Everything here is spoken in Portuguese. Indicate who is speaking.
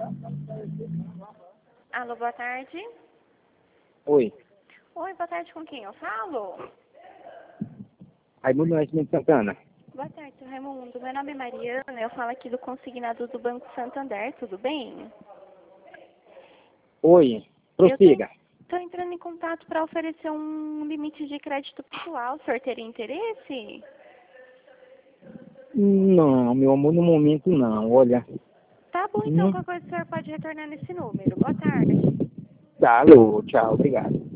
Speaker 1: Alô, boa tarde.
Speaker 2: Oi,
Speaker 1: Oi, boa tarde, com quem eu falo?
Speaker 2: Raimundo Nascimento Santana.
Speaker 1: Boa tarde, seu Raimundo. Meu nome é Mariana, eu falo aqui do consignado do Banco Santander, tudo bem?
Speaker 2: Oi,
Speaker 1: Eu
Speaker 2: prossiga.
Speaker 1: tô entrando em contato para oferecer um limite de crédito pessoal. O senhor teria interesse?
Speaker 2: Não, meu amor, no momento não, olha.
Speaker 1: Tá bom, então, qualquer coisa o senhor pode retornar nesse número. Boa tarde.
Speaker 2: Tá, alô, tchau, obrigado.